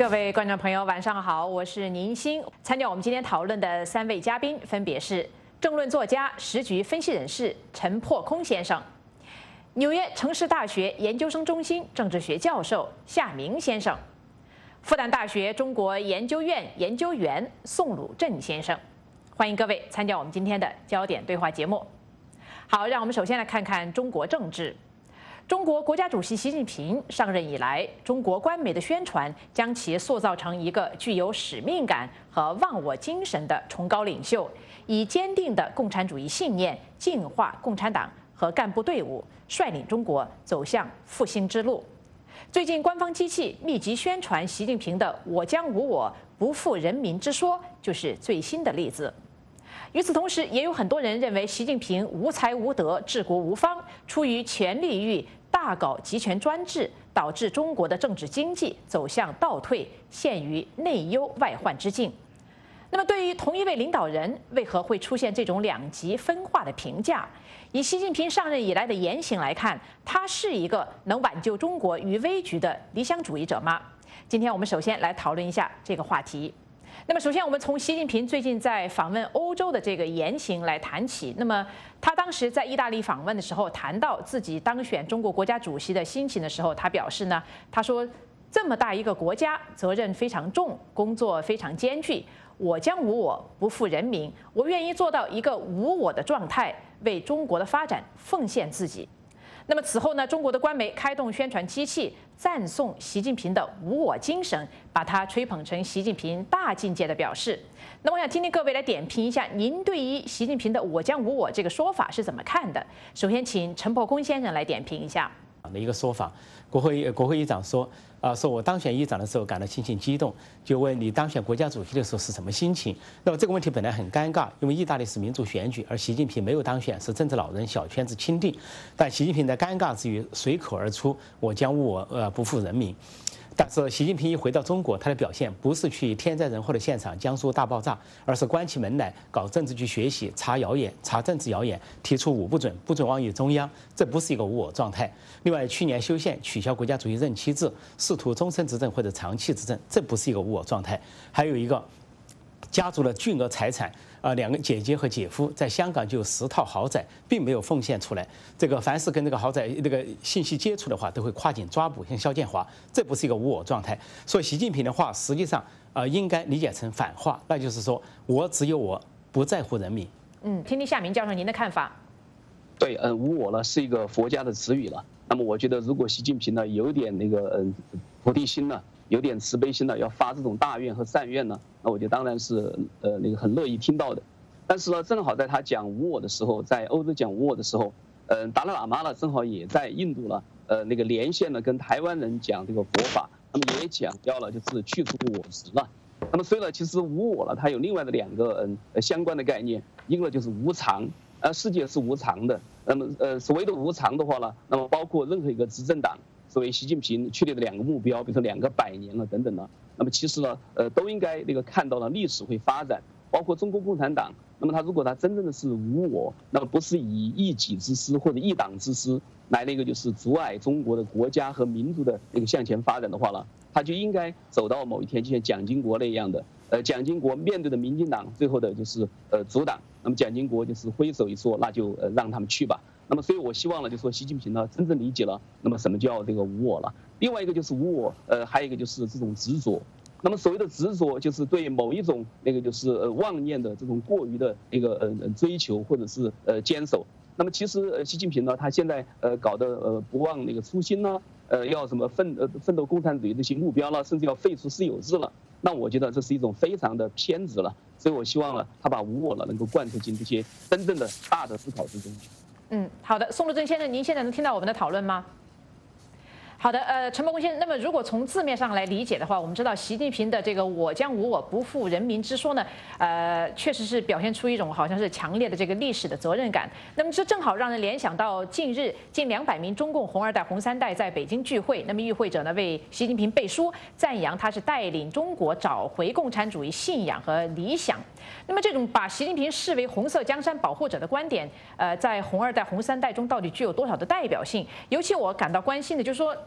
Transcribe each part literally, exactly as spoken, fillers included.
各位观众朋友，晚上好，我是宁欣。参加我们今天讨论的三位嘉宾分别是政论作家、时局分析人士陈破空先生，纽约城市大学研究生中心政治学教授夏明先生，复旦大学中国研究院研究员宋鲁振先生。欢迎各位参加我们今天的焦点对话节目。好，让我们首先来看看中国政治。中国国家主席习近平上任以来，中国官媒的宣传将其塑造成一个具有使命感和忘我精神的崇高领袖，以坚定的共产主义信念净化共产党和干部队伍，率领中国走向复兴之路。最近，官方机器密集宣传习近平的“我将无我，不负人民”之说，就是最新的例子。与此同时，也有很多人认为习近平无才无德、治国无方，出于权力欲，大搞集权专制，导致中国的政治经济走向倒退，陷于内忧外患之境。那么，对于同一位领导人，为何会出现这种两极分化的评价？以习近平上任以来的言行来看，他是一个能挽救中国于危局的理想主义者吗？今天我们首先来讨论一下这个话题。那么，首先我们从习近平最近在访问欧洲的这个言行来谈起。那么，他当时在意大利访问的时候，谈到自己当选中国国家主席的心情的时候，他表示呢，他说这么大一个国家，责任非常重，工作非常艰巨，我将无我，不负人民，我愿意做到一个无我的状态，为中国的发展奉献自己。那么此后呢，中国的官媒开动宣传机器，赞颂习近平的无我精神，把他吹捧成习近平大境界的表示。那我想听听各位来点评一下，您对于习近平的“我将无我”这个说法是怎么看的？首先，请陈破空先生来点评一下。 的一个说法，国会国会议长说，啊，说我当选议长的时候感到心情激动，就问你当选国家主席的时候是什么心情？那么这个问题本来很尴尬，因为意大利是民主选举，而习近平没有当选，是政治老人小圈子钦定。但习近平的尴尬之余随口而出，我将无我，呃，不负人民。但是习近平一回到中国，他的表现不是去天灾人祸的现场江苏大爆炸，而是关起门来搞政治局学习，查谣言，查政治谣言，提出五不准，不准妄议中央，这不是一个无我状态。另外，去年修宪取消国家主席任期制，试图终身执政或者长期执政，这不是一个无我状态。还有一个，家族的巨额财产。啊，两个姐姐和姐夫在香港就有十套豪宅，并没有奉献出来。这个凡是跟这个豪宅这个信息接触的话，都会跨境抓捕，像肖建华，这不是一个无我状态。所以习近平的话，实际上呃应该理解成反话，那就是说我只有我，不在乎人民。 嗯，听听夏明教授您的看法。 对，嗯，无我呢是一个佛家的词语了。那么我觉得，如果习近平呢有点那个嗯菩提心呢，有点慈悲心呢，要发这种大愿和善愿呢，那我觉得当然是呃那个很乐意听到的。但是呢，正好在他讲无我的时候，在欧洲讲无我的时候，嗯，达赖喇嘛呢正好也在印度呢，呃那个连线了跟台湾人讲这个佛法，那么也讲到了就是去除我执了。那么所以呢，其实无我呢，它有另外的两个嗯相关的概念，一个就是无常。呃，世界是无常的。那么，呃，所谓的无常的话呢，那么包括任何一个执政党，所谓习近平确立的两个目标，比如说两个百年了等等呢，那么其实呢，呃，都应该那个看到了历史会发展，包括中国共产党。那么他如果他真正的是无我，那么不是以一己之私或者一党之私来那个就是阻碍中国的国家和民族的那个向前发展的话呢，他就应该走到某一天，就像蒋经国那样的。呃，蒋经国面对的民进党最后的就是呃阻挡，那么蒋经国就是挥手一说，那就呃让他们去吧。那么所以我希望呢，就说习近平呢真正理解了，那么什么叫这个无我了。另外一个就是无我，呃，还有一个就是这种执着。那么所谓的执着，就是对某一种那个就是呃妄念的这种过于的一个呃追求或者是呃坚守。那么其实呃习近平呢，他现在呃搞的呃不忘那个初心呢，呃要什么奋呃奋斗共产主义这些目标了，甚至要废除私有制了。那我觉得这是一种非常的偏执了，所以我希望呢，他把无我呢能够贯彻进这些真正的大的思考之中。 嗯，好的，宋鲁振先生，您现在能听到我们的讨论吗？好的，呃，陈破空先生，那么如果从字面上来理解的话，我们知道习近平的这个“我将无我，不负人民”之说呢，呃，确实是表现出一种好像是强烈的这个历史的责任感。那么这正好让人联想到近日近两百名中共红二代、红三代在北京聚会，那么与会者呢为习近平背书，赞扬他是带领中国找回共产主义信仰和理想。那么这种把习近平视为红色江山保护者的观点，呃，在红二代、红三代中到底具有多少的代表性？尤其我感到关心的就是说，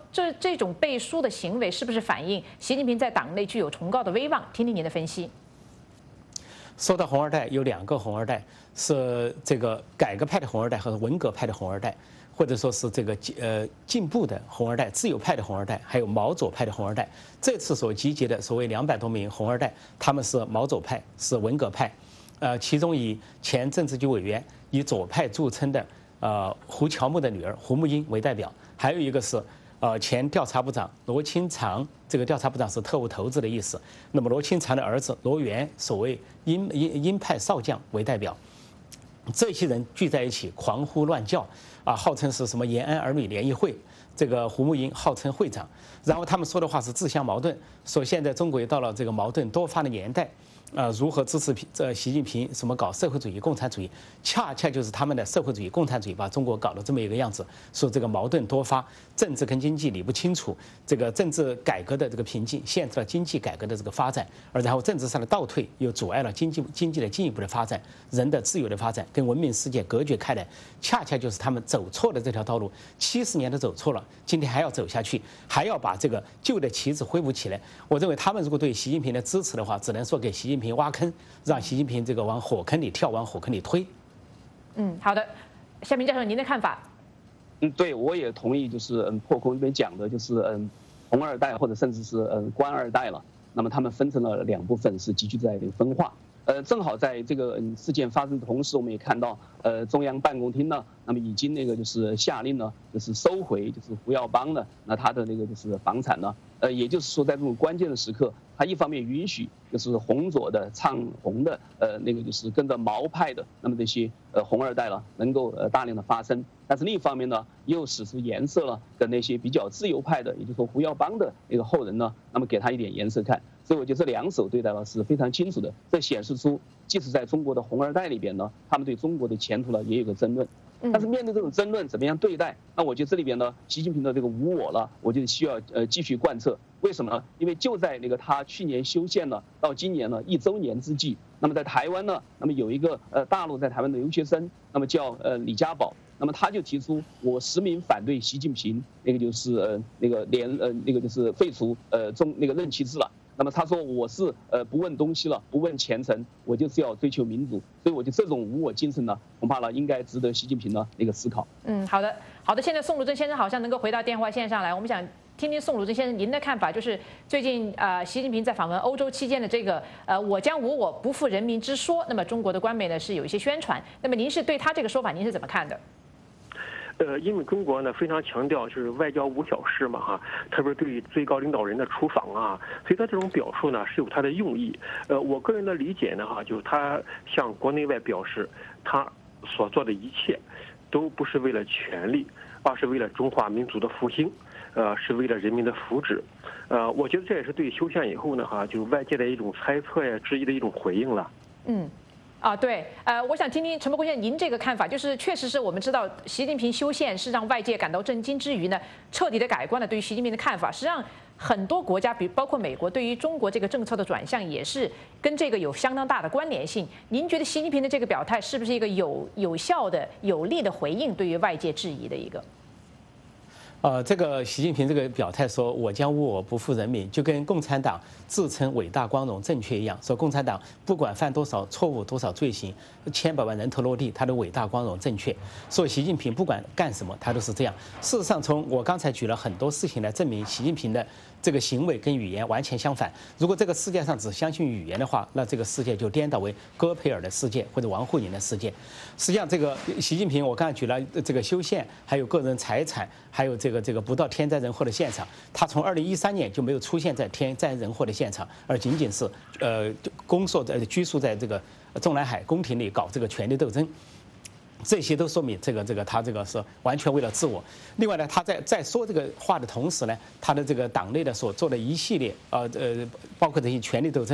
这这种背书的行为是不是反映习近平在党内具有崇高的威望？听听您的分析。 说到红二代，有两个红二代，是这个改革派的红二代和文革派的红二代，或者说是这个呃进步的红二代、自由派的红二代，还有毛左派的红二代。这次所集结的所谓两百多名红二代，他们是毛左派，是文革派，呃，其中以前政治局委员、以左派著称的呃胡乔木的女儿胡慕英为代表，还有一个是呃前调查部长罗清长。这个调查部长是特务头子的意思。那么罗清长的儿子罗源，所谓鹰鹰鹰派少将为代表，这些人聚在一起狂呼乱叫啊，号称是什么延安儿女联谊会。这个胡慕英号称会长，然后他们说的话是自相矛盾，说现在中国也到了这个矛盾多发的年代。呃，如何支持这习近平什么搞社会主义、共产主义，恰恰就是他们的社会主义、共产主义把中国搞得这么一个样子。说这个矛盾多发，政治跟经济理不清楚，这个政治改革的这个瓶颈限制了经济改革的这个发展，而然后政治上的倒退又阻碍了经济经济的进一步的发展，人的自由的发展跟文明世界隔绝开来，恰恰就是他们走错了这条道路。七十年都走错了，今天还要走下去，还要把这个旧的旗子挥舞起来。我认为他们如果对习近平的支持的话，只能说给习近平。习近平挖坑，让习近平这个往火坑里跳，往火坑里推。 嗯，好的，夏明教授，您的看法？ 嗯，对，我也同意，就是嗯，破空这边讲的，就是嗯，红二代或者甚至是嗯官二代了。那么他们分成了两部分，是急剧在分化。呃，正好在这个嗯事件发生的同时，我们也看到，呃，中央办公厅呢，那么已经那个就是下令呢，就是收回就是胡耀邦呢，那他的那个就是房产呢，呃，也就是说在这种关键的时刻，他一方面允许就是红左的唱红的，呃，那个就是跟着毛派的，那么这些呃红二代了，能够呃大量的发生，但是另一方面呢，又使出颜色了，跟那些比较自由派的，也就是说胡耀邦的那个后人呢，那么给他一点颜色看。所以我觉得这两手对待了是非常清楚的，这显示出即使在中国的红二代里边呢，他们对中国的前途呢也有个争论。但是面对这种争论，怎么样对待？那我觉得这里边呢，习近平的这个无我了，我觉得需要呃继续贯彻。为什么呢？因为就在那个他去年修宪了，到今年呢一周年之际，那么在台湾呢，那么有一个呃大陆在台湾的留学生，那么叫呃李家宝，那么他就提出我实名反对习近平，那个就是呃那个连呃那个就是废除呃中那个任期制了。那么他说我是呃不问东西了，不问前程，我就是要追求民主，所以我觉得这种无我精神呢，恐怕呢应该值得习近平呢那个思考。 嗯，好的，好的。现在宋汝珍先生好像能够回到电话线上来，我们想听听宋汝珍先生您的看法，就是最近呃习近平在访问欧洲期间的这个呃我将无我不负人民之说，那么中国的官媒呢是有一些宣传，那么您是对他这个说法您是怎么看的？ 呃，因为中国呢非常强调就是外交无小事嘛哈，特别对最高领导人的出访啊，所以他这种表述呢是有他的用意。呃，我个人的理解呢哈，就是他向国内外表示，他所做的一切，都不是为了权力，而是为了中华民族的复兴，呃，是为了人民的福祉。呃，我觉得这也是对修宪以后呢哈，就是外界的一种猜测呀、质疑的一种回应了。 嗯。啊，对，呃，我想听听陈伯坤先生您这个看法，就是确实是我们知道习近平修宪是让外界感到震惊之余呢，彻底的改观了对于习近平的看法。实际上，很多国家，比包括美国，对于中国这个政策的转向也是跟这个有相当大的关联性。您觉得习近平的这个表态是不是一个有有效的、有力的回应对于外界质疑的一个？ 呃，这个习近平这个表态说“我将无我不负人民”，就跟共产党自称伟大、光荣、正确一样，说共产党不管犯多少错误、多少罪行，千百万人头落地，他都伟大、光荣、正确。说习近平不管干什么，他都是这样。事实上，从我刚才举了很多事情来证明，习近平的这个行为跟语言完全相反。如果这个世界上只相信语言的话，那这个世界就颠倒为戈培尔的世界或者王沪宁的世界。实际上，这个习近平，我刚才举了这个修宪，还有个人财产，还有这个这个不到天灾人祸的现场，他从二零一三年就没有出现在天灾人祸的现场，而仅仅是呃攻缩在拘束在这个中南海宫廷里搞这个权力斗争。这些都说明这个这个他这个是完全为了自我。另外呢，他在在说这个话的同时呢，他的这个党内的所做的一系列呃呃，包括这些权力斗争，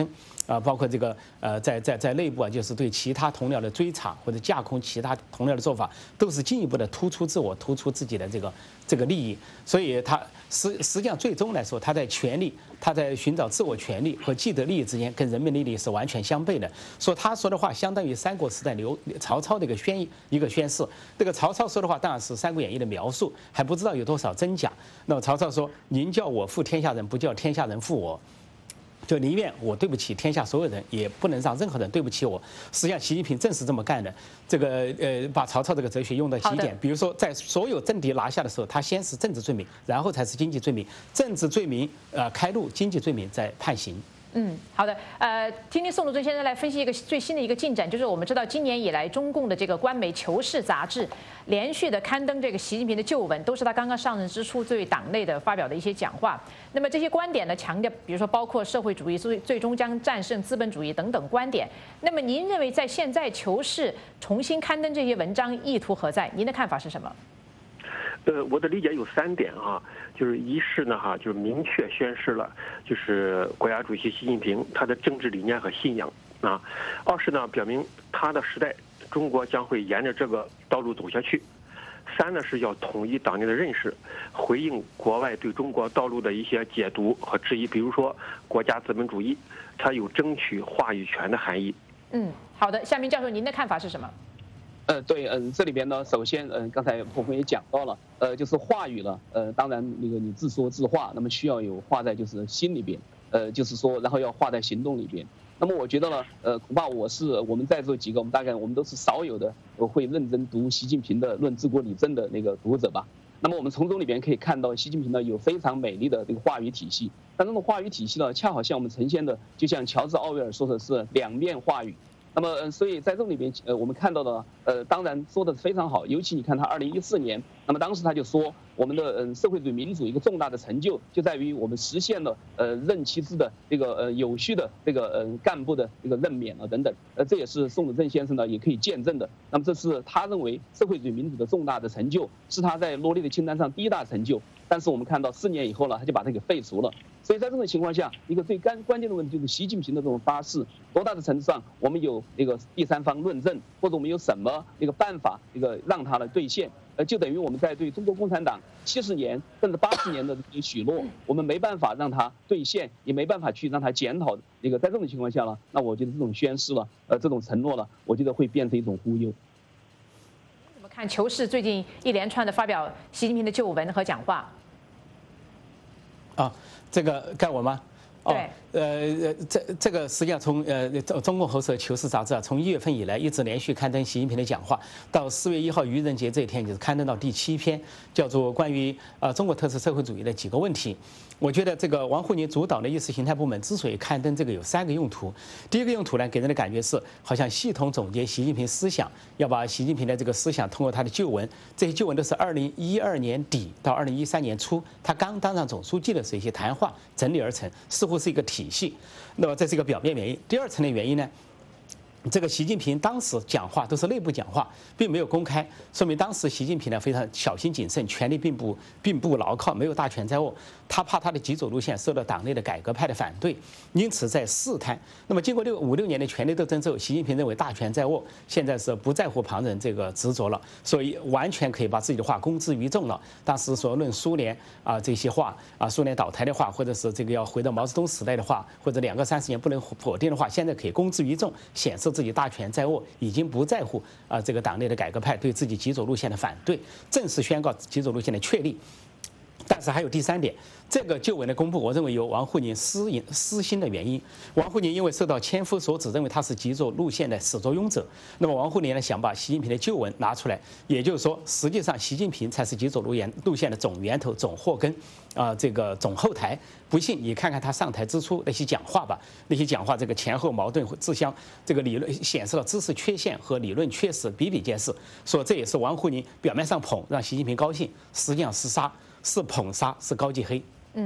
啊，包括这个呃，在在在内部啊，就是对其他同僚的追查或者架空其他同僚的做法，都是进一步的突出自我、突出自己的这个这个利益。所以他实实际上最终来说，他在权力、他在寻找自我权利和既得利益之间，跟人民的利益是完全相悖的。说他说的话，相当于三国时代刘曹操的一个宣一个宣誓。这个曹操说的话当然是《三国演义》的描述，还不知道有多少真假。那么曹操说：“您叫我负天下人，不叫天下人负我。”就宁愿我对不起天下所有人，也不能让任何人对不起我。实际上，习近平正是这么干的。这个呃，把曹操这个哲学用到极点。比如说，在所有政敌拿下的时候，他先是政治罪名，然后才是经济罪名。政治罪名呃开路，经济罪名再判刑。 嗯，好的。呃，听听宋鲁尊先生来分析一个最新的一个进展，就是我们知道今年以来，中共的这个官媒《求是》杂志连续的刊登这个习近平的旧文，都是他刚刚上任之初对党内的发表的一些讲话。那么这些观点呢，强调，比如说包括社会主义最最终将战胜资本主义等等观点。那么您认为在现在《求是》重新刊登这些文章意图何在？您的看法是什么？ 呃，我的理解有三点啊，就是一是呢哈，就是明确宣示了，就是国家主席习近平他的政治理念和信仰啊；二是呢，表明他的时代中国将会沿着这个道路走下去；三呢是要统一党内的认识，回应国外对中国道路的一些解读和质疑，比如说国家资本主义，它有争取话语权的含义。 嗯，好的，夏明教授，您的看法是什么？ 呃，对，嗯，这里边呢，首先，嗯，刚才破峰也讲到了，呃，就是话语了，呃，当然那个你自说自话，那么需要有话在就是心里边，呃，就是说，然后要话在行动里边。那么我觉得呢，呃，恐怕我是我们在座几个，我们大概我们都是少有的我会认真读习近平的《论治国理政》的那个读者吧。那么我们从中里边可以看到，习近平呢有非常美丽的这个话语体系，但这种话语体系呢，恰好像我们呈现的，就像乔治·奥威尔说的是两面话语。那么，所以在这里边，呃，我们看到的，呃，当然说的非常好。尤其你看他二零一四年，那么当时他就说，我们的嗯社会主义民主一个重大的成就就在于我们实现了呃任期制的这个呃有序的这个呃干部的这个任免啊等等。呃，这也是宋子正先生呢也可以见证的。那么这是他认为社会主义民主的重大的成就，是他在罗列的清单上第一大成就。但是我们看到四年以后呢，他就把它给废除了。所以在这种情况下，一个最关关键的问题就是习近平的这种发誓，多大的程度上我们有那个第三方论证，或者我们有什么那个办法，那个让它来兑现？呃，就等于我们在对中国共产党七十年甚至八十年的许诺，我们没办法让它兑现，也没办法去让它检讨。那个在这种情况下呢，那我觉得这种宣誓了，呃，这种承诺了，我觉得会变成一种忽悠。 怎么看《求是》最近一连串的发表习近平的旧文和讲话？ 啊，这个该我吗？ 对， 呃，这这个实际上从呃中共喉舌《求是》杂志啊，从一月份以来一直连续刊登习近平的讲话，到四月一号愚人节这一天，就是刊登到第七篇，叫做关于呃中国特色社会主义的几个问题。我觉得这个王沪宁主导的意识形态部门之所以刊登这个有三个用途。第一个用途呢，给人的感觉是好像系统总结习近平思想，要把习近平的这个思想通过他的旧文，这些旧文都是二零一二年底到二零一三年初他刚当上总书记的时候一些谈话整理而成，似乎是一个体系。那么这是一个表面原因。第二层的原因呢，这个习近平当时讲话都是内部讲话，并没有公开，说明当时习近平呢非常小心谨慎，权力并不并不牢靠，没有大权在握。他怕他的极左路线受到党内的改革派的反对，因此在试探。那么经过六五六年的权力斗争之后，习近平认为大权在握，现在是不在乎旁人这个执着了，所以完全可以把自己的话公之于众了。当时所论苏联啊这些话啊，苏联倒台的话，或者是这个要回到毛泽东时代的话，或者两个三十年不能否定的话，现在可以公之于众，显示自己大权在握，已经不在乎啊这个党内的改革派对自己极左路线的反对，正式宣告极左路线的确立。但是还有第三点，这个旧文的公布，我认为有王沪宁私隐私心的原因。王沪宁因为受到千夫所指，认为他是极左路线的始作俑者，那么王沪宁呢想把习近平的旧文拿出来，也就是说，实际上习近平才是极左路线路线的总源头、总祸根，啊、呃，这个总后台。不信你看看他上台之初那些讲话吧，那些讲话这个前后矛盾自相，这个理论显示了知识缺陷和理论缺失比比皆是。说这也是王沪宁表面上捧让习近平高兴，实际上是杀。是捧杀，是高级黑。 嗯，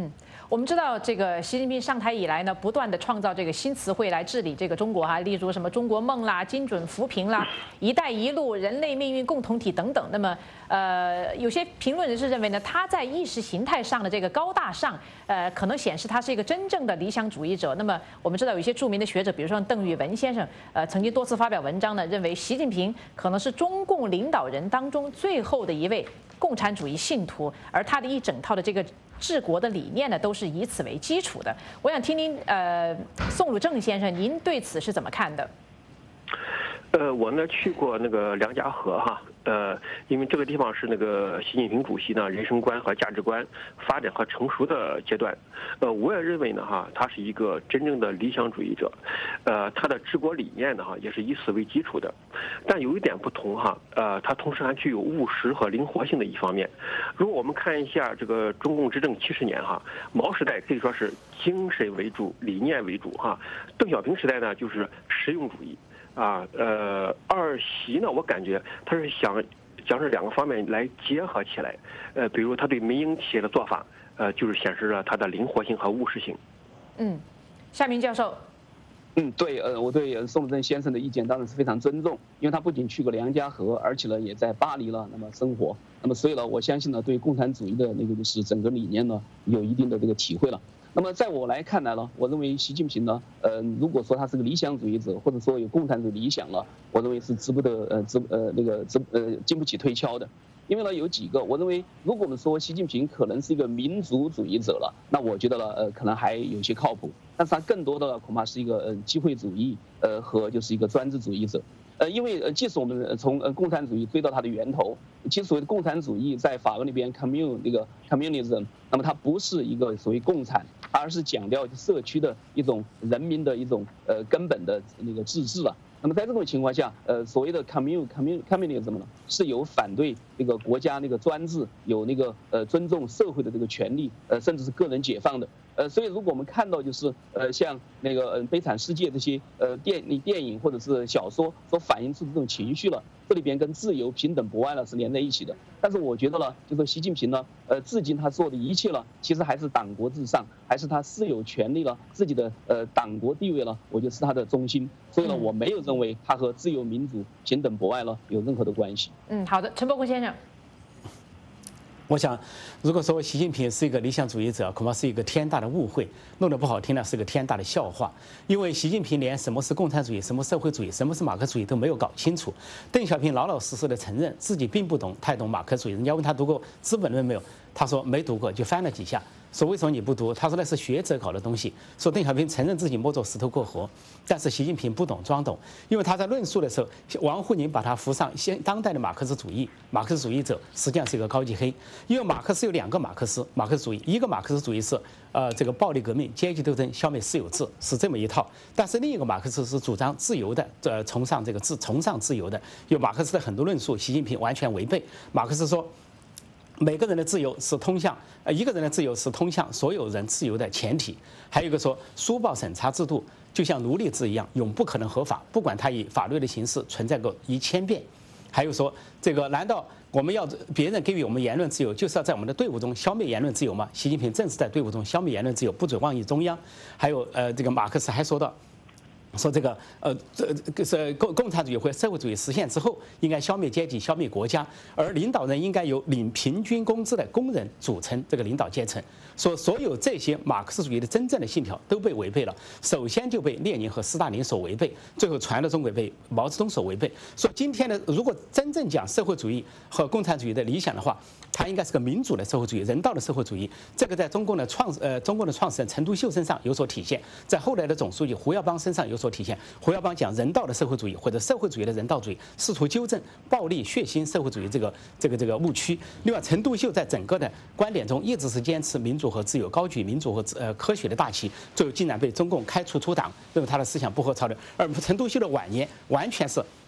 我们知道，这个习近平上台以来呢，不断的创造这个新词汇来治理这个中国哈，例如什么中国梦啦、精准扶贫啦、一带一路、人类命运共同体等等。那么，呃，有些评论人士认为呢，他在意识形态上的这个高大上，呃，可能显示他是一个真正的理想主义者。那么，我们知道有一些著名的学者，比如说邓玉文先生，呃，曾经多次发表文章呢，认为习近平可能是中共领导人当中最后的一位共产主义信徒，而他的一整套的这个治国的理念呢，都是以此为基础的。我想听听，呃，宋鲁正先生，您对此是怎么看的？ 呃，我呢去过那个梁家河哈，呃，因为这个地方是那个习近平主席呢人生观和价值观发展和成熟的阶段，呃，我也认为呢哈，他是一个真正的理想主义者，呃，他的治国理念呢哈也是以此为基础的，但有一点不同哈，呃，他同时还具有务实和灵活性的一方面。如果我们看一下这个中共执政七十年哈，毛时代可以说是精神为主、理念为主哈，邓小平时代呢就是实用主义。啊，呃，二习呢，我感觉他是想将这两个方面来结合起来，呃，比如他对民营企业的做法，呃，就是显示了他的灵活性和务实性。 嗯，夏明教授。 嗯，对，呃，我对宋鲁正先生的意见当然是非常尊重，因为他不仅去过梁家河，而且呢也在巴黎了，那么生活，那么所以呢，我相信呢，对共产主义的那个就是整个理念呢，有一定的这个体会了。那么在我来看来呢，我认为习近平呢，呃，如果说他是个理想主义者，或者说有共产主义理想了，我认为是值不得呃值呃那个值呃经不起推敲的。因为呢有几个，我认为如果我们说习近平可能是一个民族主义者了，那我觉得呢呃可能还有些靠谱，但是他更多的恐怕是一个呃机会主义呃和就是一个专制主义者。呃，因为呃，即使我们从呃共产主义追到它的源头，其实所谓的共产主义在法文里边 commune 那个 communism， 那么它不是一个所谓共产，而是强调社区的一种人民的一种呃根本的那个自治了。那么在这种情况下，呃，所谓的 commune commune communism 呢，是有反对那个国家那个专制，有那个呃尊重社会的这个权利，呃，甚至是个人解放的。呃，所以如果我们看到就是呃像那个呃《悲惨世界》这些呃电电影或者是小说所反映出的这种情绪了，这里边跟自由、平等、博爱呢是连在一起的。但是我觉得呢，就是习近平呢，呃，至今他做的一切呢，其实还是党国至上，还是他私有权利了，自己的呃党国地位呢，我觉得是他的中心。所以呢，我没有认为他和自由、民主、平等、博爱呢有任何的关系。 嗯，好的，陈伯坤先生。 我想，如果说习近平是一个理想主义者，恐怕是一个天大的误会，弄得不好听呢，是个天大的笑话。因为习近平连什么是共产主义、什么社会主义、什么是马克思主义都没有搞清楚。邓小平老老实实的承认自己并不懂太懂马克思主义。人家问他读过《资本论》没有，他说没读过，就翻了几下。说为什么你不读？他说那是学者搞的东西。说邓小平承认自己摸着石头过河，但是习近平不懂装懂，因为他在论述的时候，王沪宁把他扶上现当代的马克思主义，马克思主义者实际上是一个高级黑。因为马克思有两个马克思，马克思主义一个马克思主义是呃这个暴力革命、阶级斗争、消灭私有制是这么一套，但是另一个马克思是主张自由的，呃崇尚这个自崇尚自由的。有马克思的很多论述，习近平完全违背。马克思说，每个人的自由是通向呃一个人的自由是通向所有人自由的前提。还有一个说，书报审查制度就像奴隶制一样，永不可能合法，不管它以法律的形式存在过一千遍。还有说，这个难道我们要别人给予我们言论自由，就是要在我们的队伍中消灭言论自由吗？习近平正是在队伍中消灭言论自由，不准妄议中央。还有呃，这个马克思还说到。说这个呃，这这是共共产主义或社会主义实现之后，应该消灭阶级、消灭国家，而领导人应该由领平均工资的工人组成这个领导阶层。说所有这些马克思主义的真正的信条都被违背了，首先就被列宁和斯大林所违背，最后传到中国被毛泽东所违背。说今天的如果真正讲社会主义和共产主义的理想的话，它应该是个民主的社会主义、人道的社会主义。这个在中共的创呃中共的创始人陈独秀身上有所体现，在后来的总书记胡耀邦身上有所体现。胡耀邦讲人道的社会主义或者社会主义的人道主义，试图纠正暴力血腥社会主义这个这个这个误区。另外，陈独秀在整个的观点中一直是坚持民主和自由，高举民主和呃科学的大旗，最后竟然被中共开除出党，认为他的思想不合潮流。而陈独秀的晚年完全是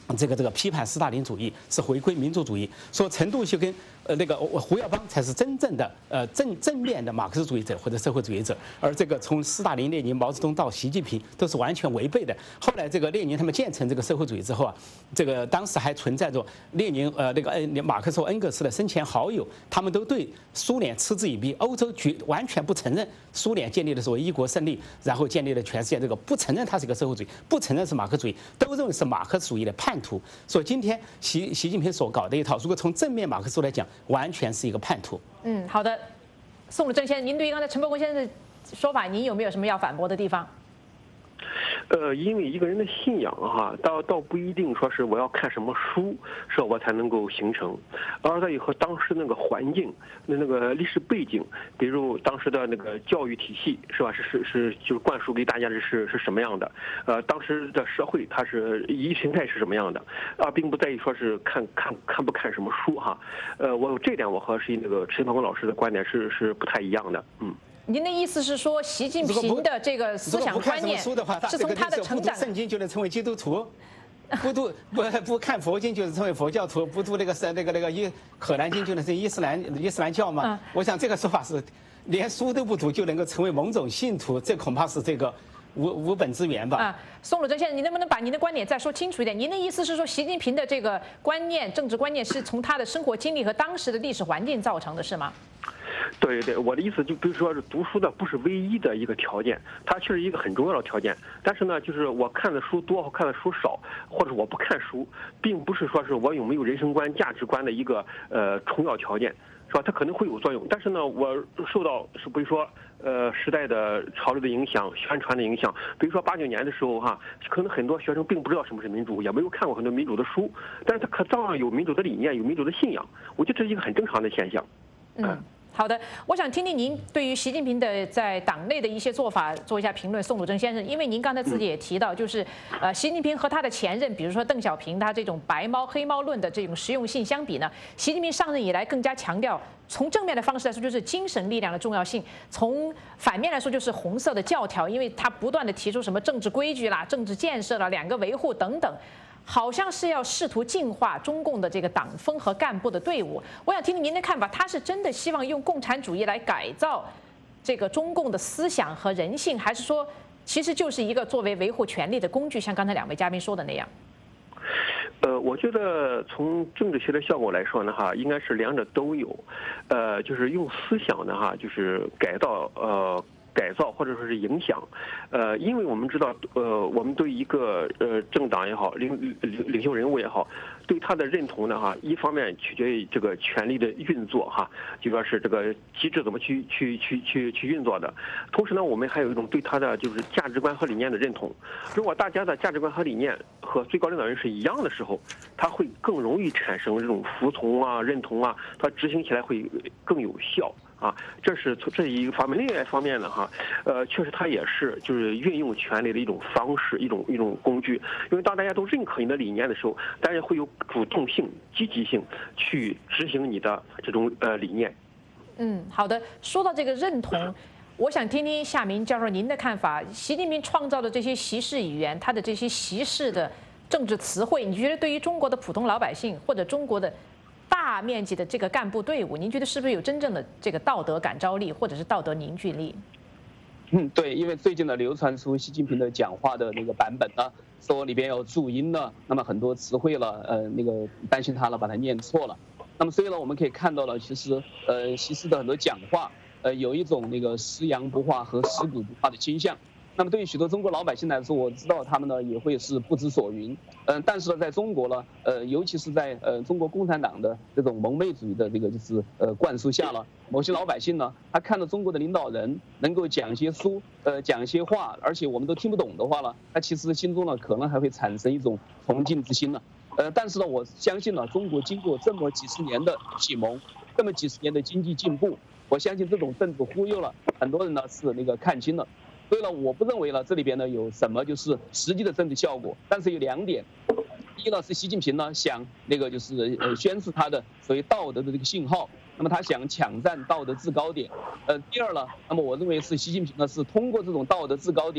这个这个批判斯大林主义是回归民族主义，说陈独秀跟呃那个胡耀邦才是真正的呃正正面的马克思主义者或者社会主义者，而这个从斯大林、列宁、毛泽东到习近平都是完全违背的。后来这个列宁他们建成这个社会主义之后啊，这个当时还存在着列宁呃那个呃马克思和恩格斯的生前好友，他们都对苏联嗤之以鼻，欧洲绝完全不承认苏联建立的所谓一国胜利，然后建立了全世界这个不承认它是一个社会主义，不承认是马克思主义，都认为是马克思主义的叛徒。所以今天习习近平所搞的一套，如果从正面马克思来讲，完全是一个叛徒。 嗯，好的，宋鲁正先生，您对于刚才陈伯公先生的说法，您有没有什么要反驳的地方？ 呃，因为一个人的信仰哈，倒倒不一定说是我要看什么书，是吧，我才能够形成，而在于和当时那个环境、那那个历史背景，比如当时的那个教育体系，是吧？是是是，就是灌输给大家的是是什么样的？呃，当时的社会它是意识形态是什么样的？啊，并不在于说是看看看不看什么书哈。呃，我这点我和是那个陈伯公老师的观点是是不太一样的，嗯。 您的意思是说，习近平的这个思想观念是从他的成长？ 不读圣经就能成为基督徒，不读不不看佛经就是成为佛教徒，不读那个是那个那个伊可兰经就能成伊斯兰伊斯兰教吗？嗯、我想这个说法是，连书都不读就能够成为某种信徒，这恐怕是这个无无本之源吧。 啊，宋鲁正先生，您能不能把您的观点再说清楚一点？您的意思是说，习近平的这个观念、政治观念是从他的生活经历和当时的历史环境造成的，是吗？ 对对，我的意思就比如说是读书的不是唯一的一个条件，它确实一个很重要的条件。但是呢，就是我看的书多或看的书少，或者我不看书，并不是说是我有没有人生观、价值观的一个呃重要条件，是吧？它可能会有作用，但是呢，我受到是比如说呃时代的潮流的影响、宣传的影响。比如说八九年的时候哈，可能很多学生并不知道什么是民主，也没有看过很多民主的书，但是他可照样有民主的理念、有民主的信仰。我觉得这是一个很正常的现象。 嗯。好的，我想听听您对于习近平的在党内的一些做法做一下评论，宋鲁正先生，因为您刚才自己也提到，就是呃，习近平和他的前任，比如说邓小平，他这种白猫黑猫论的这种实用性相比呢，习近平上任以来更加强调，从正面的方式来说就是精神力量的重要性，从反面来说就是红色的教条，因为他不断的提出什么政治规矩啦、政治建设啦、两个维护等等。好像是要试图净化中共的这个党风和干部的队伍。我想听听您的看法，他是真的希望用共产主义来改造这个中共的思想和人性，还是说其实就是一个作为维护权力的工具，像刚才两位嘉宾说的那样？ 呃，我觉得从政治学的效果来说呢，哈，应该是两者都有，呃，就是用思想呢，哈，就是改造，呃。改造或者说是影响，呃，因为我们知道，呃，我们对一个呃政党也好，领领领袖人物也好，对他的认同呢，哈，一方面取决于这个权力的运作，哈，就说是这个机制怎么去去去去去运作的。同时呢，我们还有一种对他的就是价值观和理念的认同。如果大家的价值观和理念和最高领导人是一样的时候，他会更容易产生这种服从啊、认同啊，他执行起来会更有效。啊，这是这一个方面，另外一方面呢，哈，呃，确实它也是就是运用权力的一种方式，一种一种工具。因为当大家都认可你的理念的时候，大家会有主动性、积极性去执行你的这种呃理念。 嗯，好的。说到这个认同，我想听听夏明教授您的看法。习近平创造的这些习式语言，他的这些习式的政治词汇，你觉得对于中国的普通老百姓或者中国的大面积的这个干部队伍，您觉得是不是有真正的这个道德感召力，或者是道德凝聚力？ 嗯，对，因为最近呢流传出习近平的讲话的那个版本呢，说里边有注音呢，那么很多词汇了，呃，那个担心他了把它念错了。那么所以呢，我们可以看到了，其实呃，习氏的很多讲话，呃，有一种那个食洋不化和食古不化的倾向。那么对于许多中国老百姓来说，我知道他们呢也会是不知所云，嗯、呃，但是呢，在中国呢，呃，尤其是在呃中国共产党的这种蒙昧主义的这个就是呃灌输下了，某些老百姓呢，他看到中国的领导人能够讲些书，呃，讲些话，而且我们都听不懂的话了，他其实心中呢可能还会产生一种崇敬之心呢。呃，但是呢，我相信呢，中国经过这么几十年的启蒙，这么几十年的经济进步，我相信这种政治忽悠了很多人呢是那个看清了。所以呢，我不认为呢这里边呢有什么就是实际的政治效果，但是有两点，第一呢是习近平呢想那个就是呃宣示他的所谓道德的这个信号，那么他想抢占道德制高点，呃，第二呢，那么我认为是习近平呢是通过这种道德制高点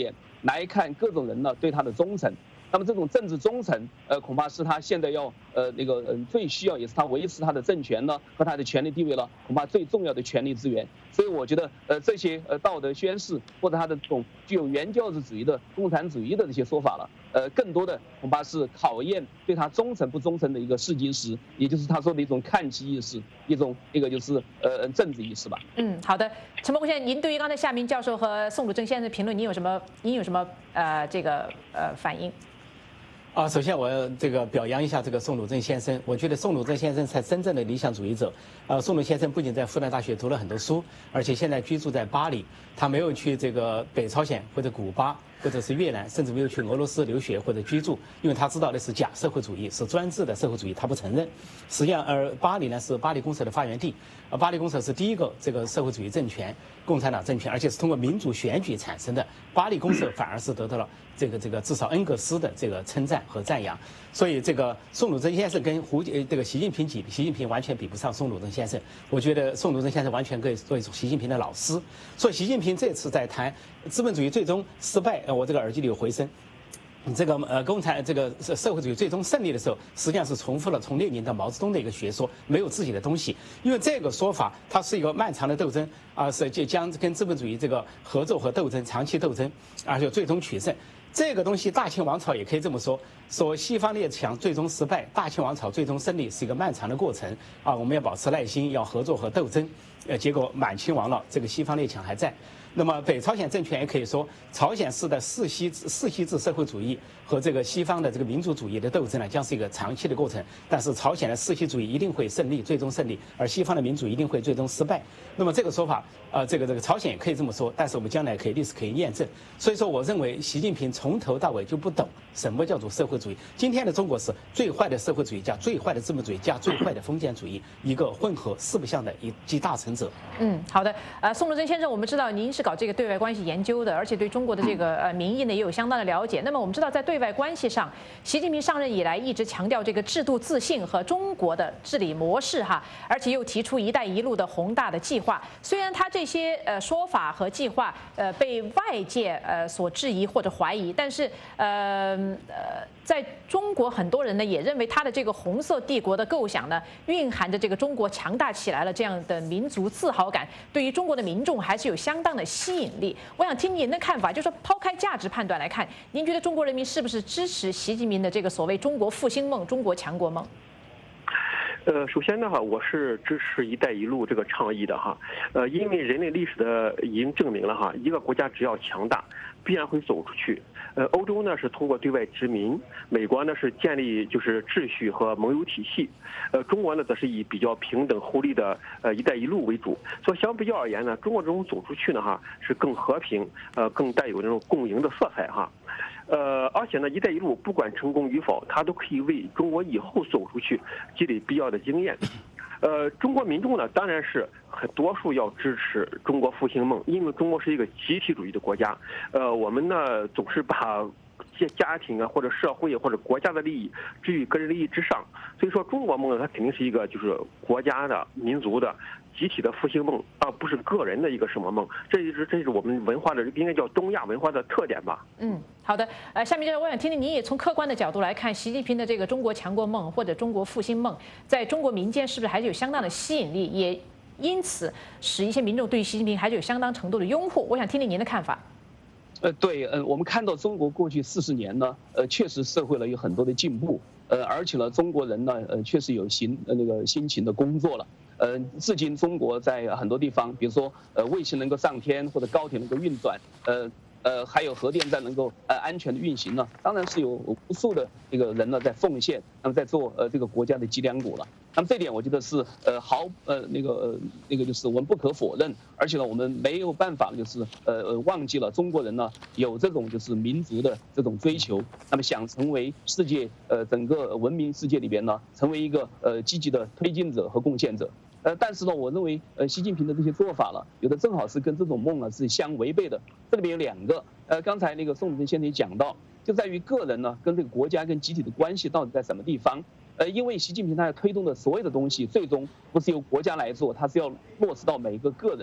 来看各种人呢对他的忠诚。那么这种政治忠诚，呃，恐怕是他现在要呃那个嗯最需要，也是他维持他的政权呢和他的权力地位了，恐怕最重要的权力资源。所以我觉得，呃，这些呃道德宣誓或者他的这种具有原教旨主义的共产主义的这些说法了，呃，更多的恐怕是考验对他忠诚不忠诚的一个试金石，也就是他说的一种看齐意识，一种一个就是呃政治意识吧。 嗯，好的，陈伯公先生，您对于刚才夏明教授和宋鲁正先生的评论，您有什么您有什么呃这个呃反应？ 啊，首先我要这个表扬一下这个宋鲁正先生，我觉得宋鲁正先生才真正的理想主义者。呃，宋鲁先生不仅在复旦大学读了很多书，而且现在居住在巴黎，他没有去这个北朝鲜或者古巴或者是越南，甚至没有去俄罗斯留学或者居住，因为他知道的是假社会主义，是专制的社会主义，他不承认。实际上，而巴黎呢是巴黎公社的发源地，而巴黎公社是第一个这个社会主义政权，共产党政权，而且是通过民主选举产生的。巴黎公社反而是得到了这个这个至少恩格斯的这个称赞和赞扬。所以这个宋鲁正先生跟胡呃这个习近平比，习近平完全比不上宋鲁正先生。我觉得宋鲁正先生完全可以作为习近平的老师。所以习近平这次在谈资本主义最终失败，呃，我这个耳机里有回声。这个呃，共产这个社会主义最终胜利的时候，实际上是重复了从列宁到毛泽东的一个学说，没有自己的东西。因为这个说法，它是一个漫长的斗争啊，是就将跟资本主义这个合作和斗争，长期斗争，而且最终取胜。这个东西，大清王朝也可以这么说：说西方列强最终失败，大清王朝最终胜利，是一个漫长的过程啊。我们要保持耐心，要合作和斗争。呃，结果满清亡了，这个西方列强还在。那么北朝鲜政权也可以说，朝鲜式的世袭世袭制社会主义和这个西方的这个民主主义的斗争呢，将是一个长期的过程。但是朝鲜的世袭主义一定会胜利，最终胜利，而西方的民主一定会最终失败。那么这个说法，呃，这个这个朝鲜也可以这么说，但是我们将来可以历史可以验证。所以说，我认为习近平从头到尾就不懂什么叫做社会主义。今天的中国是最坏的社会主义加最坏的资本主义加最坏的封建主义，一个混合四不像的一集大成者。 嗯，好的。呃，宋鲁正先生，我们知道您是搞这个对外关系研究的，而且对中国的这个呃民意呢也有相当的了解。那么我们知道，在对外关系上，习近平上任以来一直强调这个制度自信和中国的治理模式哈，而且又提出“一带一路”的宏大的计划。虽然他这些呃说法和计划呃被外界呃所质疑或者怀疑，但是呃呃在中国很多人呢也认为他的这个红色帝国的构想呢，蕴含着这个中国强大起来了这样的民族自豪感，对于中国的民众还是有相当的吸引力。我想听您的看法，就是说抛开价值判断来看，您觉得中国人民是不是支持习近平的这个所谓中国复兴梦、中国强国梦？ 呃，首先呢哈，我是支持“一带一路”这个倡议的哈，呃，因为人类历史的已经证明了哈，一个国家只要强大，必然会走出去。呃，欧洲呢是通过对外殖民，美国呢是建立就是秩序和盟友体系，呃，中国呢则是以比较平等互利的呃“一带一路”为主。所以相比较而言呢，中国这种走出去呢哈是更和平，呃，更带有那种共赢的色彩哈。呃，而且呢，“一带一路”不管成功与否，它都可以为中国以后走出去积累必要的经验。呃，中国民众呢，当然是很多数要支持中国复兴梦，因为中国是一个集体主义的国家。呃，我们呢总是把家家庭啊或者社会或者国家的利益置于个人利益之上，所以说中国梦呢，它肯定是一个就是国家的、民族的、集体的复兴梦，而不是个人的一个什么梦。这是这是我们文化的应该叫东亚文化的特点吧。 嗯，好的。呃，下面就是我想听听您也从客观的角度来看，习近平的这个中国强国梦或者中国复兴梦，在中国民间是不是还是有相当的吸引力，也因此使一些民众对于习近平还是有相当程度的拥护。我想听听您的看法。 呃，对，呃，我们看到中国过去四十年呢，呃，确实社会了有很多的进步，呃，而且呢，中国人呢，呃，确实有辛呃那个辛勤的工作了，呃，至今中国在很多地方，比如说呃卫星能够上天或者高铁能够运转，呃。呃，还有核电站能够呃安全的运行呢，当然是有无数的这个人呢在奉献，那么在做呃这个国家的脊梁骨了。那么这点我觉得是呃毫呃那个呃那个就是我们不可否认，而且呢我们没有办法就是呃呃忘记了中国人呢有这种就是民族的这种追求，那么想成为世界呃整个文明世界里边呢成为一个呃积极的推进者和贡献者。呃，但是呢，我认为，呃，习近平的这些做法了，有的正好是跟这种梦呢是相违背的。这里面有两个，呃，刚才那个宋主任先生也讲到，就在于个人呢跟这个国家跟集体的关系到底在什么地方。呃，因为习近平他要推动的所有的东西，最终不是由国家来做，他是要落实到每一个个人的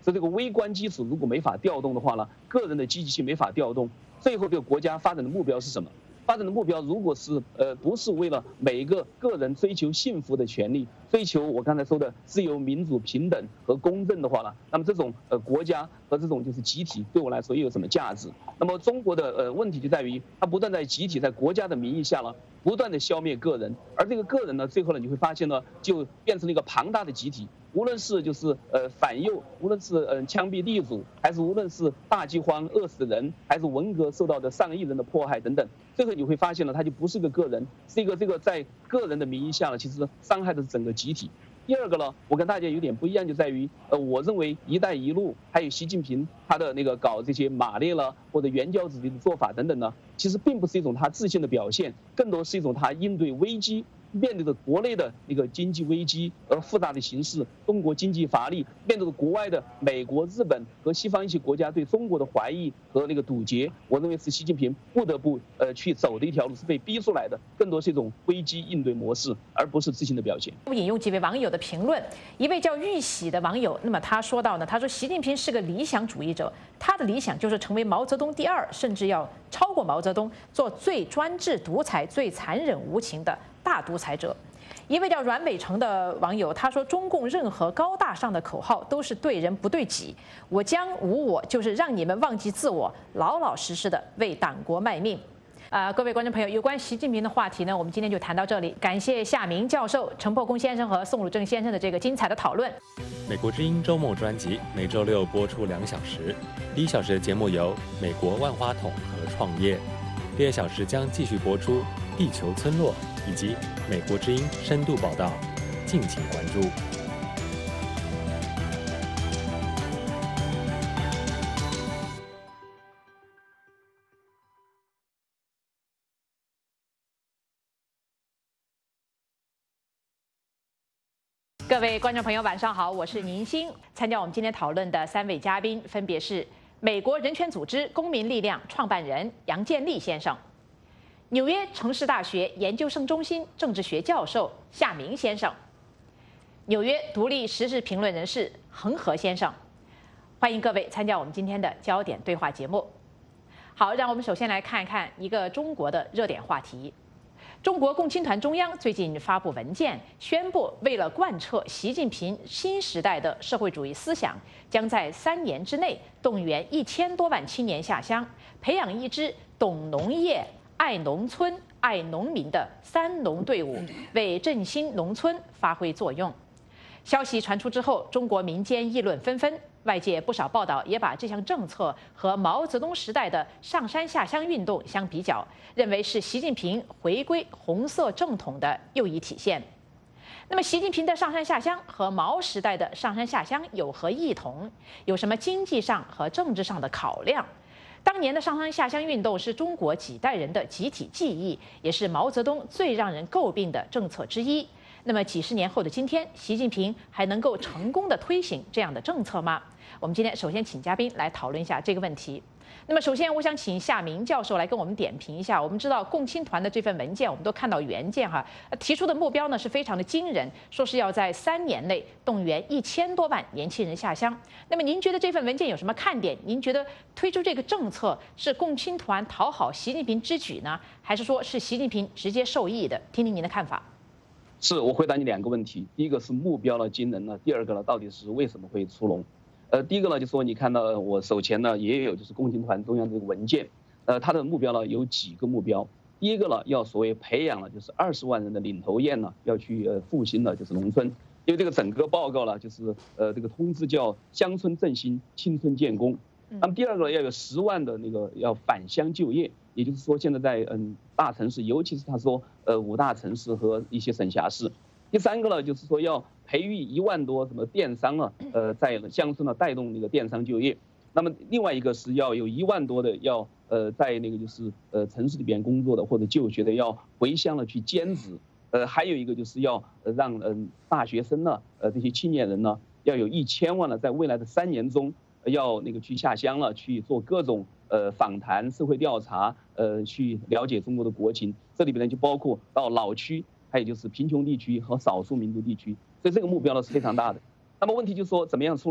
所以这个微观基础如果没法调动的话呢，个人的积极性没法调动，最后这个国家发展的目标是什么？发展的目标如果是呃不是为了每一个个人追求幸福的权利，追求我刚才说的自由、民主、平等和公正的话呢，那么这种呃国家和这种就是集体对我来说又有什么价值？那么中国的呃问题就在于，它不断在集体在国家的名义下呢，不断的消灭个人，而这个个人呢，最后呢你会发现呢，就变成了一个庞大的集体。无论是就是呃反右，无论是呃枪毙地主，还是无论是大饥荒饿死人，还是文革受到的上亿人的迫害等等，最后你会发现呢，它就不是个个人，是一个这个在个人的名义下呢，其实伤害的是整个集体。第二个呢，我跟大家有点不一样，就在于呃，我认为“一带一路”还有习近平他的那个搞这些马列了或者原教旨主义的做法等等呢，其实并不是一种他自信的表现，更多是一种他应对危机。面对着国内的一个经济危机而复杂的形势，中国经济乏力，面对着国外的美国、日本和西方一些国家对中国的怀疑和那个堵截，我认为是习近平不得不呃去走的一条路，是被逼出来的，更多是一种危机应对模式，而不是自信的表现。 我引用几位网友的评论，一位叫玉喜的网友，那么他说到呢，他说习近平是个理想主义者，他的理想就是成为毛泽东第二，甚至要超过毛泽东，做最专制独裁、最残忍无情的大独裁者。一位叫阮伟成的网友他说，中共任何高大上的口号都是对人不对己，我将无我，就是让你们忘记自我，老老实实的为党国卖命。啊、呃，各位观众朋友，有关习近平的话题呢，我们今天就谈到这里。感谢夏明教授、陈破空先生和宋汝正先生的这个精彩的讨论。 美国之音周末专辑每周六播出两小时，第一小时的节目由美国万花筒和创业，第二小时将继续播出地球村落以及美国之音深度报道，敬请关注。 各位观众朋友，晚上好，我是宁欣。参加我们今天讨论的三位嘉宾分别是美国人权组织公民力量创办人杨建立先生，纽约城市大学研究生中心政治学教授夏明先生，纽约独立时事评论人士恒河先生。欢迎各位参加我们今天的焦点对话节目。好，让我们首先来看一看一个中国的热点话题。中国共青团中央最近发布文件，宣布为了贯彻习近平新时代的社会主义思想，将在三年之内动员一千多万青年下乡，培养一支懂农业、爱农村、爱农民的三农队伍，为振兴农村发挥作用。消息传出之后，中国民间议论纷纷，外界不少报道也把这项政策和毛泽东时代的上山下乡运动相比较，认为是习近平回归红色正统的又一体现。那么，习近平的上山下乡和毛时代的上山下乡有何异同？有什么经济上和政治上的考量？当年的上山下乡运动是中国几代人的集体记忆，也是毛泽东最让人诟病的政策之一。那么几十年后的今天，习近平还能够成功的推行这样的政策吗？我们今天首先请嘉宾来讨论一下这个问题。那么首先，我想请夏明教授来跟我们点评一下。我们知道共青团的这份文件，我们都看到原件哈，提出的目标呢是非常的惊人，说是要在三年内动员一千多万年轻人下乡。那么您觉得这份文件有什么看点？您觉得推出这个政策是共青团讨好习近平之举呢，还是说是习近平直接受益的？听听您的看法。 是我回答你两个问题，第一个是目标呢惊人呢，第二个呢到底是为什么会出笼？呃，第一个呢就说你看到我手前呢也有就是共青团中央这个文件，呃，它的目标呢有几个目标，第一个呢要所谓培养了就是二十万人的领头雁呢，要去呃复兴的就是农村，因为这个整个报告呢就是呃这个通知叫乡村振兴，青春建功。那么第二个要有十万的那个要返乡就业，也就是说现在在嗯大城市，尤其是他说呃五大城市和一些省辖市。第三个呢就是说要培育一万多什么电商啊，呃在乡村呢带动那个电商就业。那么另外一个是要有一万多的要呃在那个就是呃城市里边工作的或者就学的要回乡了去兼职。呃还有一个就是要让嗯大学生呢呃这些青年人呢要有一千万呢在未来的三年中。要那个去下乡了，去做各种呃访谈、社会调查，呃，去了解中国的国情。这里边呢就包括到老区，还有就是贫穷地区和少数民族地区。所以这个目标呢是非常大的。那么问题就是说怎么样出笼？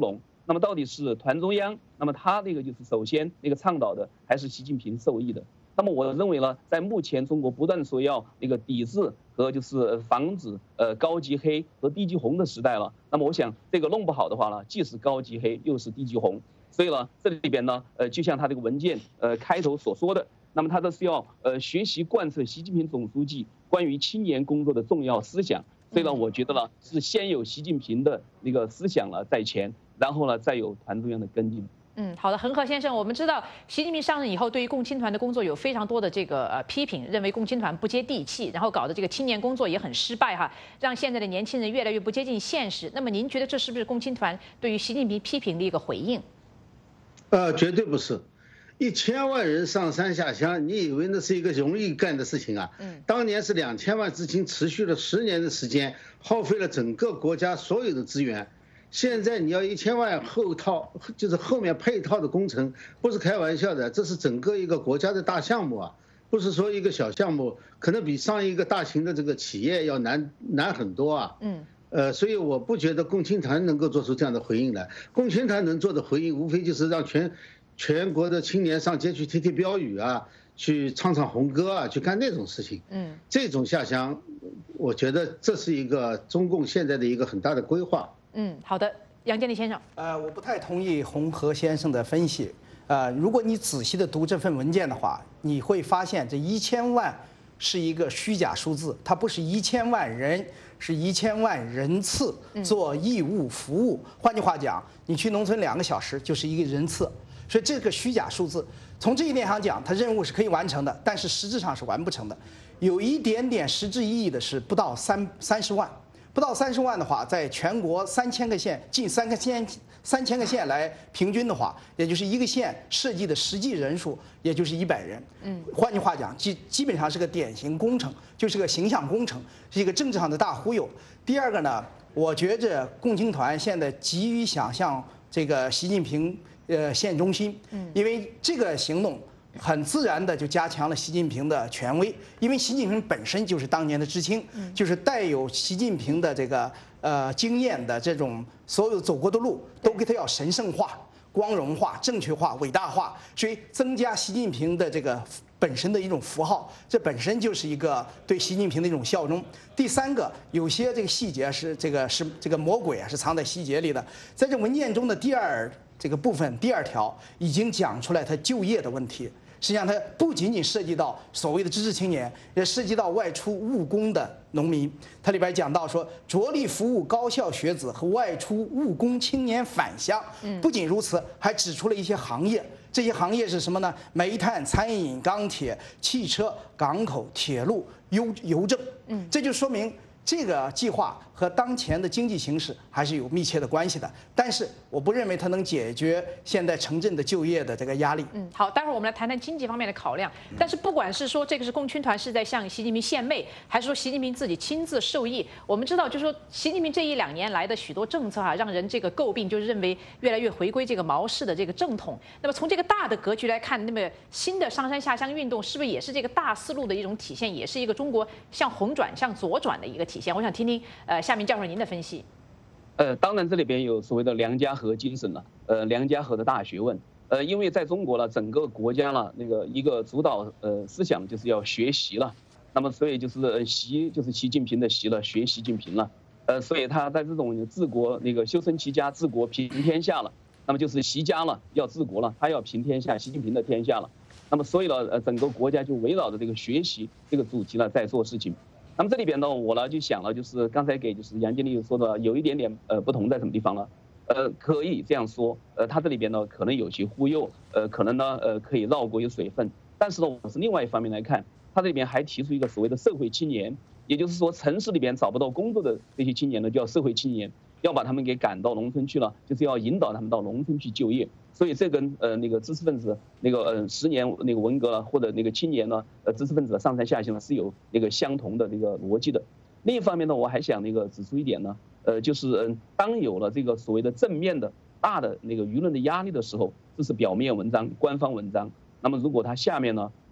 那么到底是团中央，那么他那个就是首先那个倡导的，还是习近平受益的？那么我认为呢，在目前中国不断说要那个抵制和就是防止呃高级黑和低级红的时代了，那么我想这个弄不好的话呢，既是高级黑又是低级红，所以呢这里边呢呃就像他这个文件呃开头所说的，那么他这是要呃学习贯彻习近平总书记关于青年工作的重要思想，所以呢我觉得呢是先有习近平的那个思想了在前，然后呢再有团中央的跟进。 嗯，好的，恒河先生，我们知道习近平上任以后，对于共青团的工作有非常多的这个呃批评，认为共青团不接地气，然后搞得这个青年工作也很失败哈，让现在的年轻人越来越不接近现实。那么您觉得这是不是共青团对于习近平批评的一个回应？ 呃，绝对不是。一千万人上山下乡，你以为那是一个容易干的事情啊？嗯，当年是两千万资金，持续了十年的时间，耗费了整个国家所有的资源。现在你要一千万后套，就是后面配套的工程，不是开玩笑的，这是整个一个国家的大项目啊，不是说一个小项目，可能比上一个大型的这个企业要难难很多啊。嗯，呃，所以我不觉得共青团能够做出这样的回应来。共青团能做的回应，无非就是让全全国的青年上街去贴贴标语啊，去唱唱红歌啊，去干那种事情。嗯，这种下乡，我觉得这是一个中共现在的一个很大的规划。 嗯，好的，杨建立先生。 呃，我不太同意洪河先生的分析。呃，如果你仔细的读这份文件的话，你会发现这一千万是一个虚假数字，它不是一千万人，是一千万人次做义务服务。换句话讲，你去农村两个小时就是一个人次，所以这个虚假数字，从这一点上讲，它任务是可以完成的，但是实质上是完不成的。有一点点实质意义的是不到三三十万。不到三十万的话，在全国三千个县，近三个县，三千个县来平均的话，也就是一个县涉及的实际人数，也就是一百人。嗯，换句话讲，基基本上是个典型工程，就是个形象工程，是一个政治上的大忽悠。第二个呢，我觉着共青团现在急于想向这个习近平呃献忠心，嗯，因为这个行动很自然的就加强了习近平的权威，因为习近平本身就是当年的知青，就是带有习近平的这个呃经验的这种所有走过的路都给他要神圣化、光荣化、正确化、伟大化，所以增加习近平的这个本身的一种符号，这本身就是一个对习近平的一种效忠。第三个，有些这个细节是这个是这个魔鬼啊，是藏在细节里的，在这文件中的第二这个部分第二条已经讲出来他就业的问题。实际上，它不仅仅涉及到所谓的知识青年，也涉及到外出务工的农民。它里边讲到说，着力服务高校学子和外出务工青年返乡。不仅如此，还指出了一些行业。这些行业是什么呢？煤炭、餐饮、钢铁、汽车、港口、铁路、邮邮政。嗯，这就说明这个计划和当前的经济形势还是有密切的关系的，但是我不认为它能解决现在城镇的就业的这个压力。 嗯，好，待会儿我们来谈谈经济方面的考量。但是不管是说这个是共青团是在向习近平献媚，还是说习近平自己亲自受益，我们知道，就是说习近平这一两年来的许多政策啊，让人这个诟病，就是认为越来越回归这个毛式的这个正统。那么从这个大的格局来看，那么新的上山下乡运动是不是也是这个大思路的一种体现，也是一个中国向红转向左转的一个体现？我想听听呃下面教授您的分析。 呃，当然这里边有所谓的梁家河精神了，呃，梁家河的大学问。呃，因为在中国呢，整个国家呢，那个一个主导呃思想就是要学习了，那么所以就是习就是习近平的习了，学习近平了。呃，所以他在这种治国那个修身齐家治国平天下了，那么就是习家了要治国了，他要平天下，习近平的天下了。那么所以呢，呃，整个国家就围绕着这个学习这个主题呢在做事情。那么这里边呢，我呢就想了，就是刚才给就是杨经理说的有一点点呃不同在什么地方呢？呃，可以这样说，呃，他这里边呢可能有些忽悠，呃，可能呢呃可以绕过有水分，但是呢，我是另外一方面来看，他这里边还提出一个所谓的社会青年，也就是说城市里边找不到工作的这些青年呢叫社会青年，要把他们给赶到农村去了，就是要引导他们到农村去就业。所以这跟呃那个知识分子那个呃十年那个文革了，或者那个青年呢呃知识分子的上山下乡呢是有那个相同的那个逻辑的。另一方面呢，我还想那个指出一点呢，呃就是嗯当有了这个所谓的正面的大的那个舆论的压力的时候，这是表面文章、官方文章。那么如果它下面呢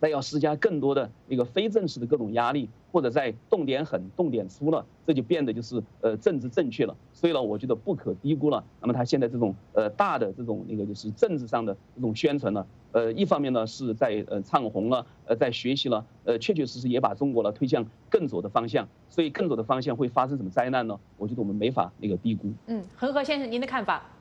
再要施加更多的一个非正式的各种压力，或者在动点狠、动点粗了，这就变得就是呃政治正确了。所以呢，我觉得不可低估了。那么他现在这种呃大的这种那个就是政治上的这种宣传呢，呃一方面呢是在呃唱红了，呃在学习了，呃确确实实也把中国呢推向更左的方向。所以更左的方向会发生什么灾难呢？我觉得我们没法那个低估。 嗯，恒河先生，您的看法？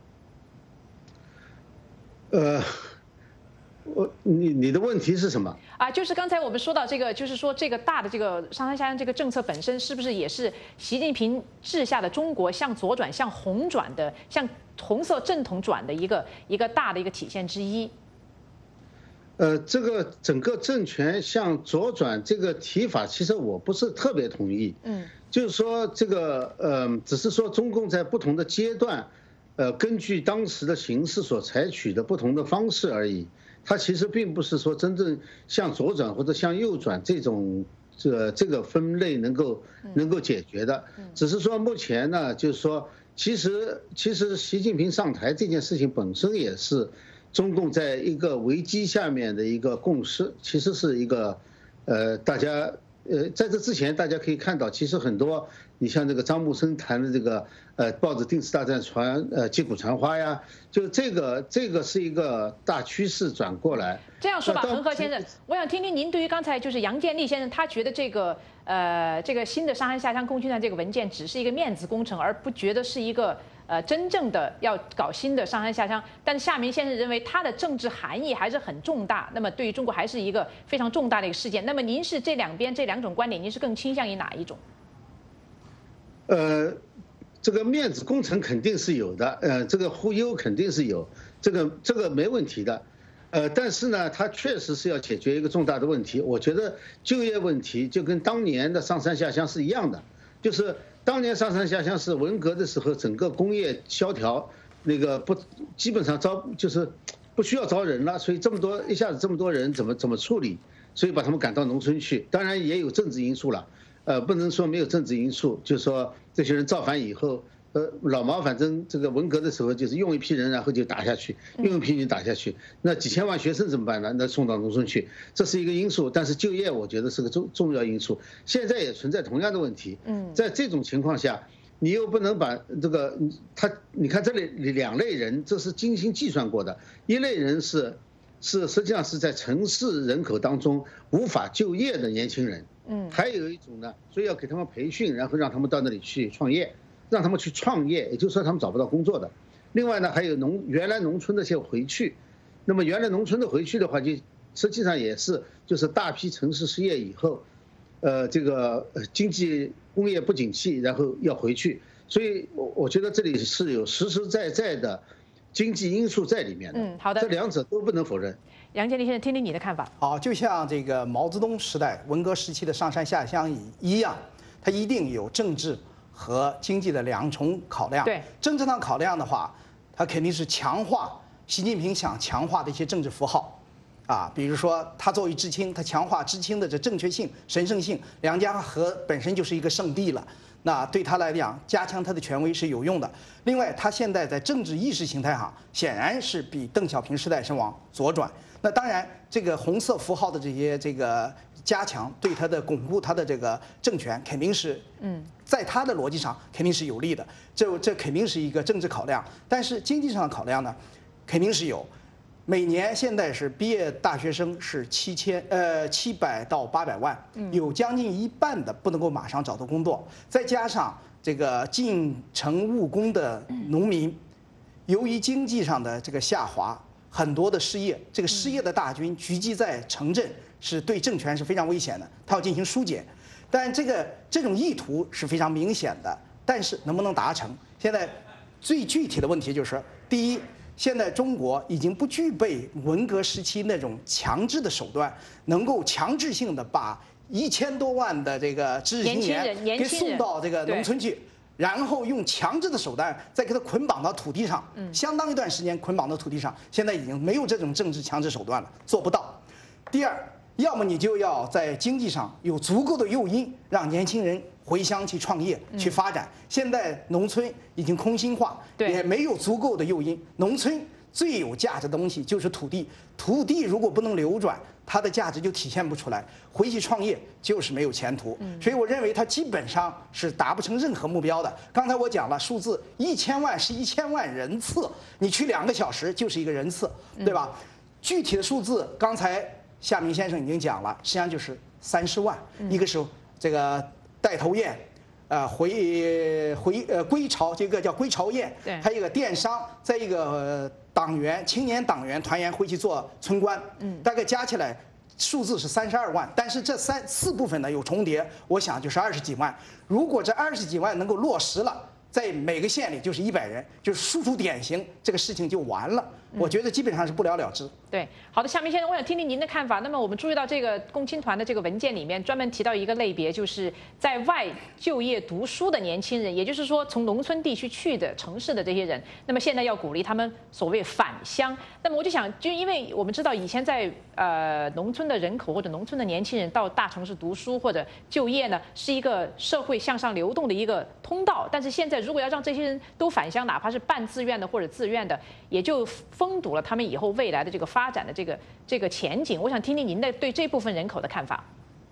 呃。我你你的问题是什么啊？就是刚才我们说到这个，就是说这个大的这个上山下乡这个政策本身，是不是也是习近平治下的中国向左转、向红转的、向红色正统转的一个一个大的一个体现之一？ 呃，这个整个政权向左转这个提法，其实我不是特别同意。嗯，就是说这个呃，只是说中共在不同的阶段，呃，根据当时的形势所采取的不同的方式而已。它其实并不是说真正向左转或者向右转这种这这个分类能够能够解决的，只是说目前呢，就是说其实其实习近平上台这件事情本身也是中共在一个危机下面的一个共识，其实是一个呃大家呃在这之前大家可以看到，其实很多你像这个张木生谈的这个呃报纸定时大战传呃击鼓传花呀。就这个，这个是一个大趋势转过来。 这样说吧，恒河先生，我想听听您对于刚才就是杨建立先生，他觉得这个呃这个新的上山下乡共青团这个文件只是一个面子工程，而不觉得是一个呃真正的要搞新的上山下乡。但是夏明先生认为它的政治含义还是很重大，那么对于中国还是一个非常重大的一个事件。那么您是这两边这两种观点，您是更倾向于哪一种？ 呃。这个面子工程肯定是有的，呃，这个忽悠肯定是有，这个这个没问题的，呃，但是呢，它确实是要解决一个重大的问题。我觉得就业问题就跟当年的上山下乡是一样的，就是当年上山下乡是文革的时候，整个工业萧条，那个不基本上招就是不需要招人了，所以这么多一下子这么多人怎么怎么处理？所以把他们赶到农村去，当然也有政治因素了。呃，不能说没有政治因素，就是说这些人造反以后，呃，老毛反正这个文革的时候就是用一批人，然后就打下去，用一批人打下去，那几千万学生怎么办呢？那送到农村去，这是一个因素。但是就业，我觉得是个重重要因素。现在也存在同样的问题。嗯，在这种情况下，你又不能把这个他，你看这里两类人，这是精心计算过的。一类人是是实际上是在城市人口当中无法就业的年轻人。嗯，还有一种呢，所以要给他们培训，然后让他们到那里去创业，让他们去创业，也就是说他们找不到工作的。另外呢，还有农原来农村的些回去，那么原来农村的回去的话，就实际上也是就是大批城市失业以后，呃，这个经济工业不景气，然后要回去，所以我我觉得这里是有实实在在的经济因素在里面的。 嗯，好的， 这两者都不能否认。 杨建立先生，听听你的看法。 好，就像这个毛泽东时代文革时期的上山下乡一样，它一定有政治和经济的两重考量。 对， 政治上考量的话，它肯定是强化习近平想强化的一些政治符号，啊，比如说他作为知青，他强化知青的这正确性、神圣性。梁家河本身就是一个圣地了。那对他来讲，加强他的权威是有用的。另外，他现在在政治意识形态上，显然是比邓小平时代是往左转。那当然，这个红色符号的这些这个加强，对他的巩固他的这个政权，肯定是嗯，在他的逻辑上肯定是有利的。这这肯定是一个政治考量。但是经济上的考量呢，肯定是有。每年现在是毕业大学生是七千呃七百到八百万，有将近一半的不能够马上找到工作，再加上这个进城务工的农民，由于经济上的这个下滑，很多的失业，这个失业的大军聚集在城镇，是对政权是非常危险的，他要进行疏解，但这个这种意图是非常明显的，但是能不能达成？现在最具体的问题就是，第一。现在中国已经不具备文革时期那种强制的手段，能够强制性的把一千多万的这个知识青年给送到这个农村去，然后用强制的手段再给他捆绑到土地上，相当一段时间捆绑到土地上，现在已经没有这种政治强制手段了，做不到。第二，要么你就要在经济上有足够的诱因，让年轻人回乡去创业、去发展。现在农村已经空心化，也没有足够的诱因。农村最有价值的东西就是土地，土地如果不能流转， 它的价值就体现不出来，回去创业就是没有前途。所以我认为它基本上是达不成任何目标的。刚才我讲了数字，一千万是一千万人次，你去两个小时就是一个人次，对吧？具体的数字，刚才夏明先生已经讲了，实际上就是三十万，一个是这个带头宴。呃，回回呃归巢，这个叫归巢宴， 对， 还有一个电商，再一个、呃、党员青年党员团员回去做村官，嗯，大概加起来数字是三十二万，但是这三四部分呢有重叠，我想就是二十几万。如果这二十几万能够落实了，在每个县里就是一百人，就是输出典型，这个事情就完了。我觉得基本上是不了了之。 对，好的，夏明先生，我想听听您的看法。那么我们注意到这个共青团的这个文件里面专门提到一个类别，就是在外就业读书的年轻人，也就是说从农村地区去的城市的这些人。那么现在要鼓励他们所谓返乡。那么我就想，就因为我们知道以前在呃农村的人口或者农村的年轻人到大城市读书或者就业呢，是一个社会向上流动的一个通道。但是现在如果要让这些人都返乡，哪怕是半自愿的或者自愿的，也就封堵了他们以后未来的这个发展的这个这个前景。我想听听您的对这部分人口的看法。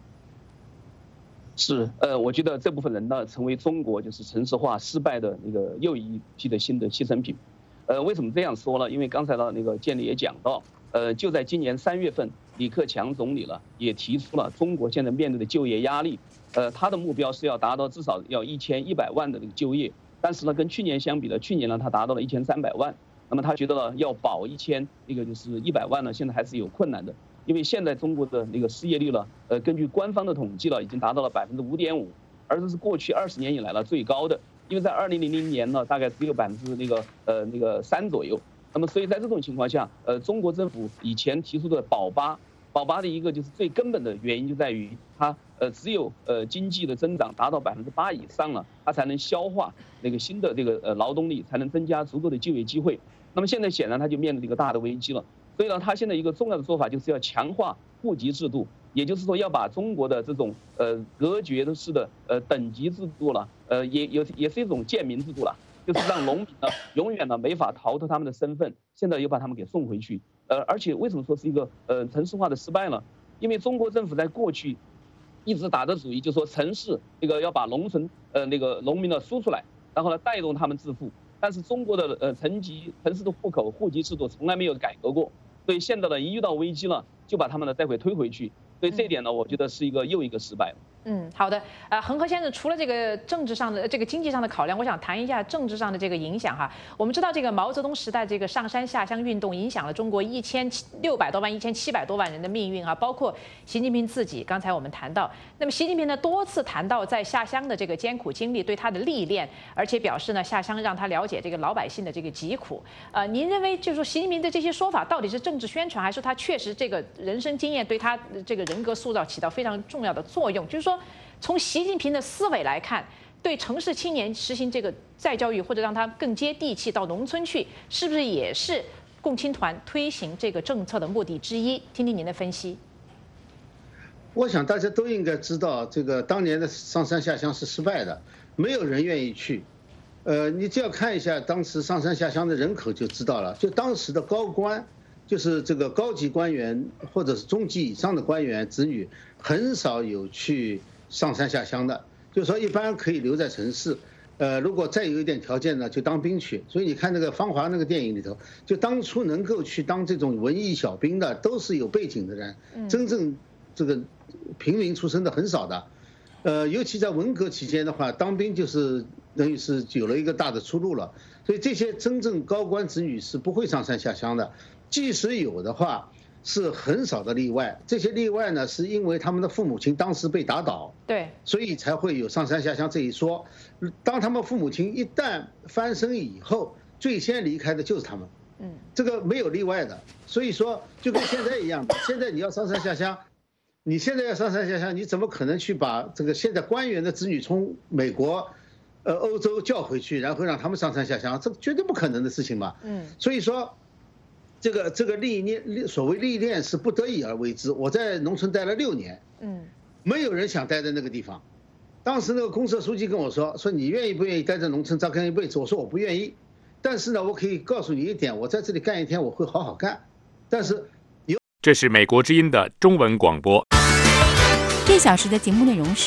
是，呃，我觉得这部分人呢，成为中国就是城市化失败的那个又一批的新的牺牲品。呃，为什么这样说呢？因为刚才呢，那个建立也讲到，呃，就在今年三月份，李克强总理呢也提出了中国现在面对的就业压力，呃，他的目标是要达到至少要一千一百万的这个就业，但是呢，跟去年相比呢，去年呢他达到了一千三百万。那么他觉得呢，要保一千，那个就是一百万呢，现在还是有困难的，因为现在中国的那个失业率呢，呃，根据官方的统计了，已经达到了百分之五点五，而这是过去二十年以来呢最高的，因为在二零零零年呢，大概只有百分之那个呃那个三左右。那么所以在这种情况下，呃，中国政府以前提出的保八，保八的一个就是最根本的原因就在于它呃只有呃经济的增长达到百分之八以上了，它才能消化那个新的这个呃劳动力，才能增加足够的就业机会。那么现在显然它就面临一个大的危机了，所以呢，它现在一个重要的做法就是要强化户籍制度，也就是说要把中国的这种呃隔绝的式的呃等级制度了，呃也有也是一种贱民制度了，就是让农民呢永远呢没法逃脱他们的身份，现在又把他们给送回去。呃，而且为什么说是一个呃城市化的失败呢？因为中国政府在过去一直打的主意，就说城市那个要把农村呃那个农民呢输出来，然后呢带动他们致富。但是中国的呃层级城市的户口户籍制度从来没有改革过，所以现在呢一遇到危机了，就把他们呢再会推回去。所以这一点呢，我觉得是一个又一个失败。 嗯，好的。呃，恒河先生，除了这个政治上的、这个经济上的考量，我想谈一下政治上的这个影响哈。我们知道，这个毛泽东时代这个上山下乡运动影响了中国一千六百多万、一千七百多万人的命运啊，包括习近平自己。刚才我们谈到，那么习近平呢多次谈到在下乡的这个艰苦经历对他的历练，而且表示呢下乡让他了解这个老百姓的这个疾苦。呃，您认为就是说习近平的这些说法到底是政治宣传，还是他确实这个人生经验对他这个人格塑造起到非常重要的作用？就是说，从习近平的思维来看，对城市青年实行这个再教育，或者让他更接地气到农村去，是不是也是共青团推行这个政策的目的之一？听听您的分析。 我想大家都应该知道，这个当年的上山下乡是失败的，没有人愿意去。呃，你只要看一下当时上山下乡的人口就知道了，就当时的高官，就是这个高级官员或者是中级以上的官员子女，很少有去上山下乡的，就是说一般可以留在城市，呃，如果再有一点条件呢，就当兵去。所以你看那个《芳华》那个电影里头，就当初能够去当这种文艺小兵的，都是有背景的人，真正这个平民出身的很少的，呃，尤其在文革期间的话，当兵就是等于是有了一个大的出路了。所以这些真正高官子女是不会上山下乡的，即使有的话，是很少的例外。这些例外呢，是因为他们的父母亲当时被打倒， 对， 所以才会有上山下乡这一说。当他们父母亲一旦翻身以后，最先离开的就是他们，嗯，这个没有例外的。所以说，就跟现在一样的，现在你要上山下乡，你现在要上山下乡，你怎么可能去把这个现在官员的子女从美国、呃欧洲叫回去，然后让他们上山下乡？这绝对不可能的事情嘛。嗯，所以说。这个这个历练，所谓历练是不得已而为之。我在农村待了六年，嗯，没有人想待在那个地方。当时那个公社书记跟我说，说你愿意不愿意待在农村扎根一辈子？我说我不愿意，但是呢，我可以告诉你一点，我在这里干一天我会好好干。但是有这是美国之音的中文广播。 这小时的节目内容是。